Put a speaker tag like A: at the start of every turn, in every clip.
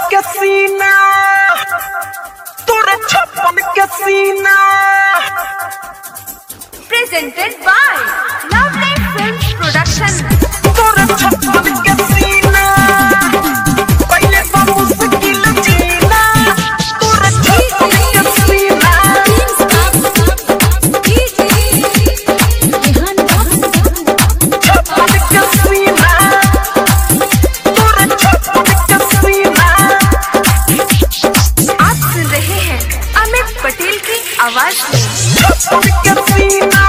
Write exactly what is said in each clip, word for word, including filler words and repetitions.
A: के सीना तोरे छप्पन के सीना
B: presented by Lovely Films Production.
A: तोरे छप्पन के सीना पहले तो मुश्किल जीना तोरे छप्पन के सीना छप्पन के सीना तोरे छप्पन के सीना।
B: आप सुन रहे हैं अमित पटेल की आवाज में।
A: छप्पन के सीना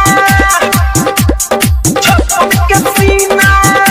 A: छप्पन के सीना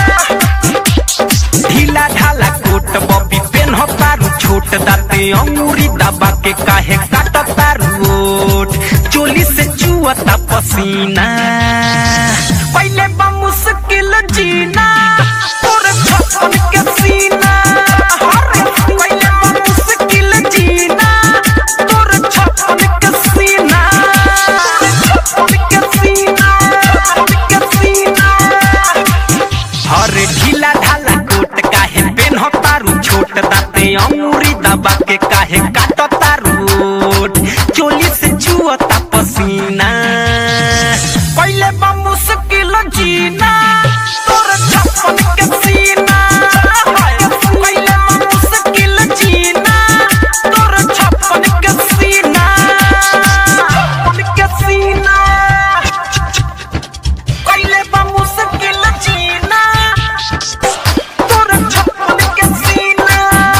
A: ढीला ढाला कोट बॉबी पेन हो तारू छोट दाते अंगूरी दबा के काहे काट तारू ओठ चोली से चुअता पसीना पहले बा मुश्किल जीना तोरे छप्पन के सीना अरे पहले बा मुश्किल जीना तोरे छप्पन के सीना छप्पन के सीना छप्पन के सीना। हरे ढीला ढाला कोट काहे पेन हो तारू छोट दाते अंगूरी दबा के काहे काट तारू ओठ चोली से चुअता पसीना पहले बा मुश्किल जीना तोरे छप्पन के सीना पहले बा मुश्किल जीना तोरे छप्पन के सीना छप्पन के सीना पहले बा मुश्किल जीना तोरे छप्पन के सीना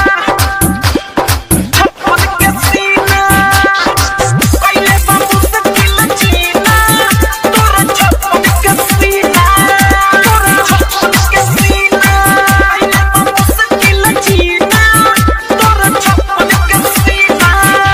A: छप्पन के सीना पहले बा मुश्किल जीना तोरे छप्पन के सीना तोरे छप्पन के सीना पहले बा मुश्किल जीना तोरे छप्पन के सीना।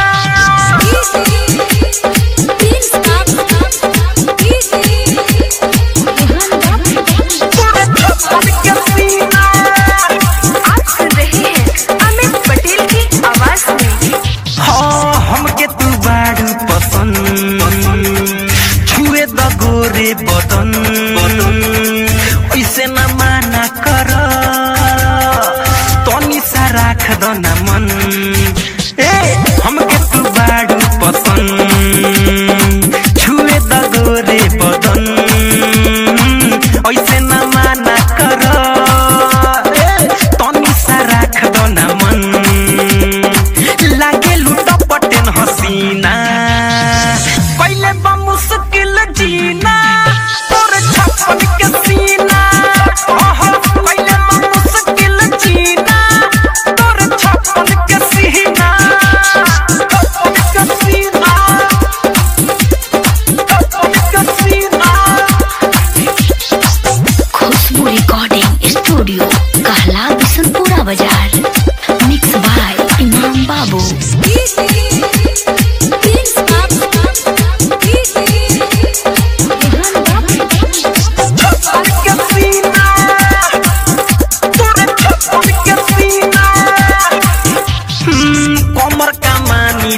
A: तोरे छप्पन के सीना
B: आप सुन रहे हैं अमित पटेल की आवाज में।
A: हाँ हमके तू बारू पसंद छुए द गोरे बदन ऐसे न माना कर तनी सा राख द न मन ए हमके तू बारू पसंद छुए द गोरे बदन ऐसे न माना कर ए तनी सा राख द न मन लागे लूट पटेन हसीना पहले बा मुश्किल जीना तोरे छप्पन के सीना ओहो पहले बा मुश्किल जीना तोरे छप्पन के सीना छप्पन के सीना छप्पन के सीना।
C: खुशबू रिकॉर्डिंग स्टूडियो कहला बिशनपुरा बाजार मिक्स बाय इमाम बाबू।
A: छप्पन के सीना तोरे छप्पन के सीना कमर का मानी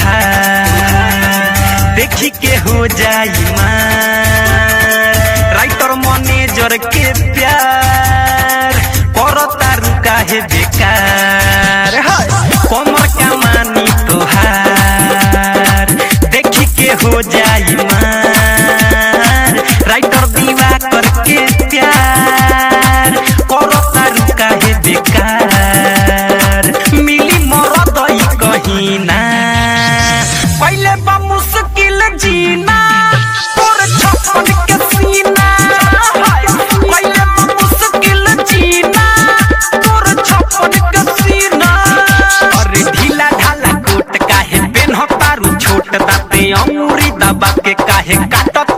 A: तोहार देखी के हो जाई मार राइटर मैनेजर के प्यार करता रुका है बेकार हाय कमर का मानी तोहार देखी के हो जाई मार राइटर दीवा करके प्यार करता रुका है बेकार मिली मरद ई कहीं ना पहले बा मुश्किल जीना तोरे छप्पन के सीना पहले बा मुश्किल जीना तोरे छप्पन के सीना। अरे ढीला ढाला कोट काहे पेन हो तारू छोट दाते अंगूरी दबा के काहे काट